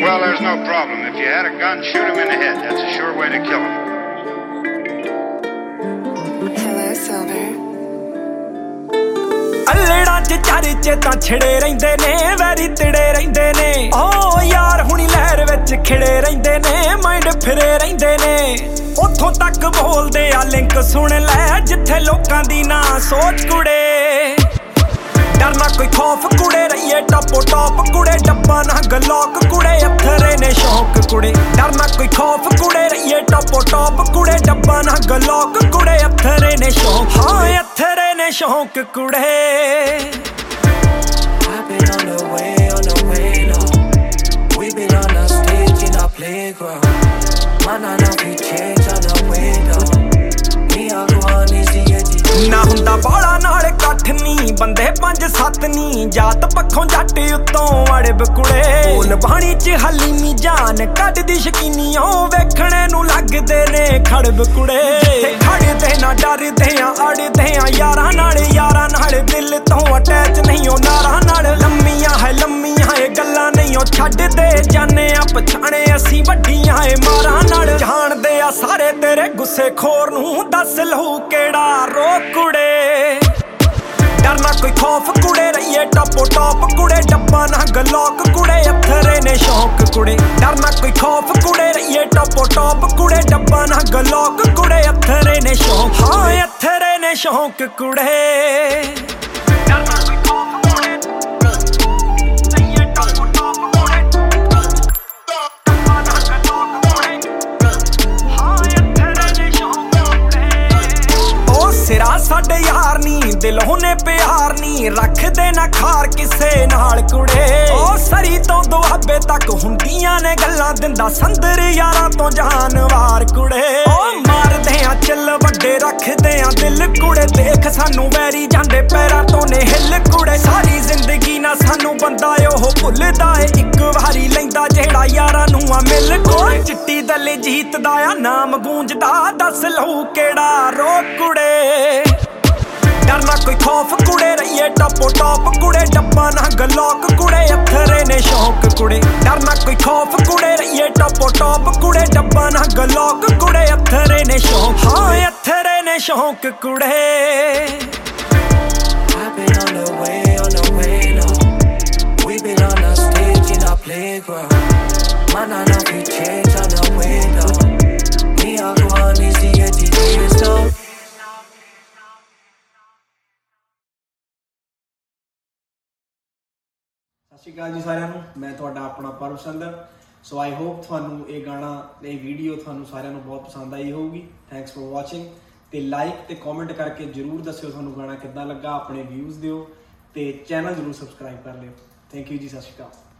Well, there's no problem. If you had a gun, shoot him in the head. That's a sure way to kill him. Hello, Silver. ਅਲੜਾਂ ਚ ਚਰਚੇ ਤਾਂ ਛਿੜੇ ਰਹਿੰਦੇ ਨੇ, very ਤਿੜੇ ਰਹਿੰਦੇ ਨੇ। ਓ ਯਾਰ ਹੁਣੀ ਲਹਿਰ ਵਿੱਚ ਖਿੜੇ ਰਹਿੰਦੇ ਨੇ, ਮਾਈਂਡ ਫਿਰੇ ਰਹਿੰਦੇ ਨੇ। ਉੱਥੋਂ ਤੱਕ ਬੋਲਦੇ ਆ ਲਿੰਕ ਸੁਣ ਲੈ, ਜਿੱਥੇ ਲੋਕਾਂ ਦੀ ਨਾ ਸੋਚ ਕੁੜੇ। ਡਰਨਾ ਕੋਈ ਖੌਫ ਕੁੜੇ, ਰਹੀਏ ਟਾਪੋ ਟਾਪ ਕੁੜੇ। ਡੱਬਾ ਨਾ ਗਲੋਕ ਕੁੜੇ, ਅਥਰੇ ਨੇ ਸ਼ੌਕ ਕੁੜੇ। ਡਰਨਾ ਕੋਈ ਖੌਫ ਕੁੜੇ, ਰਹੀਏ ਟਾਪੋ ਟਾਪ ਕੁੜੇ। ਡੱਬਾ ਨਾ ਗਲੋਕ ਕੁੜੇ, ਅਥਰੇ ਨੇ ਸ਼ੌਕ। ਹਾਂ ਅਥਰੇ ਨੇ ਸ਼ੌਕ ਕੁੜੇ। I've been on the way now. We've been on the stage in our playground. Man, I know we change on the way now. Me, I go on easy, ਨਾ ਹੁੰਦਾ ਬਾਲਾ ਨਾਲ ਇਕੱਠ ਨੀ, ਬੰਦੇ 5-7 ਨੀ। ਜਾਤ ਪੱਖੋਂ ਜੱਟ ਉੱਤੋਂ ਅੜਬ ਕੁੜੇ। ਬੋਲ ਬਾਣੀ ਚ ਹਲੀਮੀ ਜਾਨ ਕੱਢਦੀ ਸ਼ਕੀਨੀ, ਉਹ ਵੇਖਣੇ ਨੂੰ ਲੱਗਦੇ ਨੇ ਖੜਬ ਕੁੜੇ। ਖੜਦੇ ਨਾ ਡਰਦੇ ਆ, ਅੜਦੇ ਆ ਯਾਰਾਂ ਨਾਲ ਦਿਲ ਤੋਂ ਅਟੈਚ ਨਹੀਂ ਉਹ ਨਾਰਾਂ ਨਾਲ। ਲੰਮੀਆਂ ਹੈ ਇਹ ਗੱਲਾਂ ਨਹੀਂ ਉਹ ਛੱਡਦੇ, ਜਾਣੇ ਆ ਪਛਾਣੇ ਅਸੀਂ ਵੱਡੀਆਂ ਏ ਮਾਰਾਂ ਨਾਲ। ਜਾਣਦੇ ਆ ਸਾਰੇ ਤੇਰੇ ਗੁੱਸੇ ਖੋਰ ਨੂੰ, ਦੱਸ ਲਹੂ ਕਿਹੜਾ ਰੋਕ ਕੁੜੇ। ਡਰਨਾ ਕੋਈ ਖੌਫ ਕੁੜੇ, ਰਹੀਏ ਟਾਪੋ ਟਾਪ ਕੁੜੇ। ਡੱਬਾ ਨਾ ਗਲੋਕ ਕੁੜੇ, ਅਥਰੇ ਨੇ ਸ਼ੌਕ ਕੁੜੇ। ਡਰਨਾ ਕੋਈ ਖੌਫ ਕੁੜੇ, ਰਹੀਏ ਟਾਪੋ ਟਾਪ ਕੁੜੇ। ਡੱਬਾ ਨਾ ਗਲੋਕ ਕੁੜੇ, ਅਥਰੇ ਨੇ ਸ਼ੌਕ। ਹਾਂ ਅਥਰੇ ਨੇ ਸ਼ੌਕ ਕੁੜੇ। ਡਰਨਾ ਕੋਈ ਖੌਫ ਕੁੜੇ, ਰਹੀਏ ਟਾਪੋ ਟਾਪ ਕੁੜੇ। ਡੱਬਾ ਨਾ ਗਲੋਕ ਕੁੜੇ, ਹਾਂ ਅਥਰੇ ਨੇ ਸ਼ੌਕ ਕੁੜੇ। ਉਹ ਸਿਰਾ ਸਾਡੇ ਯਾਰ ਨੀ, ਦਿਲੋਂ ਨੇ ਪਿਆਰ ਨੀ, ਰੱਖਦੇ ਨਾ ਖਾਰ ਕਿਸੇ ਨਾਲ ਕੁੜੇ। ਉਹ ਸਰੀ ਤੋਂ ਦੁਆਬੇ ਤੱਕ ਹੁੰਦੀਆਂ ਨੇ ਗੱਲਾਂ, ਦਿੰਦਾ ਸੰਦਰ ਯਾਰਾਂ ਤੋਂ ਜਾਨਵਾਰ ਕੁੜੇ। ਉਹ ਮਾਰਦੇ ਆ ਚੱਲ ਵੱਡੇ, ਰੱਖਦੇ ਆ ਦਿਲ ਕੁੜੇ। ਦੇਖ ਸਾਨੂੰ ਵੈਰੀ ਜਾਂਦੇ ਪੈਰਾਂ ਤੋਂ ਨੇ ਹਿੱਲ ਕੁੜੇ। ਸਾਰੀ ਜ਼ਿੰਦਗੀ ਨਾ ਸਾਨੂੰ ਬੰਦਾ ਉਹ ਭੁੱਲਦਾ ਏ, ਇੱਕ ਵਾਰੀ ਲੈਂਦਾ ਜਿਹੜਾ ਯਾਰਾਂ ਨੂੰ ਆ ਮਿਲ ਕੁੜੇ। ਚਿੱਟੀ ਦਲੇ ਜੀਤਦਾ ਆ ਨਾਮ ਗੂੰਜਦਾ, ਦੱਸ ਲਹੂ ਕਿਹੜਾ ਰੋਕ ਕੁੜੇ। ਡਰਨਾ ਕੋਈ ਖੌਫ ਕੁੜੇ, ਰਹੀਏ ਟਾਪੋ ਟਾਪ ਕੁੜੇ। ਡੱਬਾ ਨਾ ਗਲੋਕ ਕੁੜੇ, ਅਥਰੇ ਨੇ ਸ਼ੌਕ ਕੁੜੇ। ਡਰਨਾ ਕੋਈ ਖੌਫ ਕੁੜੇ, ਰਹੀਏ ਟਾਪੋ ਟਾਪ ਕੁੜੇ। ਡੱਬਾ ਨਾ ਗਲੋਕ ਕੁੜੇ, ਅਥਰੇ ਨੇ ਸ਼ੌਕ। ਹਾਂ ਅਥਰੇ ਨੇ ਸ਼ੌਕ ਕੁੜੇ। I've been on the way now. We've been on the stage in our playground. Man, I know we change on the way now. Me, I go on easy, years now. ਸਤਿ ਸ਼੍ਰੀ ਅਕਾਲ ਜੀ ਸਾਰਿਆਂ ਨੂੰ, ਮੈਂ ਤੁਹਾਡਾ ਆਪਣਾ ਪਰਮ ਸੰਦਰ। ਸੋ ਆਈ ਹੋਪ ਤੁਹਾਨੂੰ ਇਹ ਗਾਣਾ, ਇਹ ਵੀਡੀਓ ਤੁਹਾਨੂੰ ਸਾਰਿਆਂ ਨੂੰ ਬਹੁਤ ਪਸੰਦ ਆਈ ਹੋਊਗੀ। Thanks for watching. ਤੇ ਲਾਈਕ ਤੇ ਕਮੈਂਟ ਕਰਕੇ ਜਰੂਰ ਦੱਸਿਓ ਤੁਹਾਨੂੰ ਗਾਣਾ ਕਿੱਦਾਂ ਲੱਗਾ, ਆਪਣੇ ਵਿਊਜ਼ ਦਿਓ ਤੇ ਚੈਨਲ ਜਰੂਰ ਸਬਸਕ੍ਰਾਈਬ ਕਰ ਲਿਓ। ਥੈਂਕ ਯੂ ਜੀ, ਸਤਿ ਸ਼੍ਰੀ ਅਕਾਲ।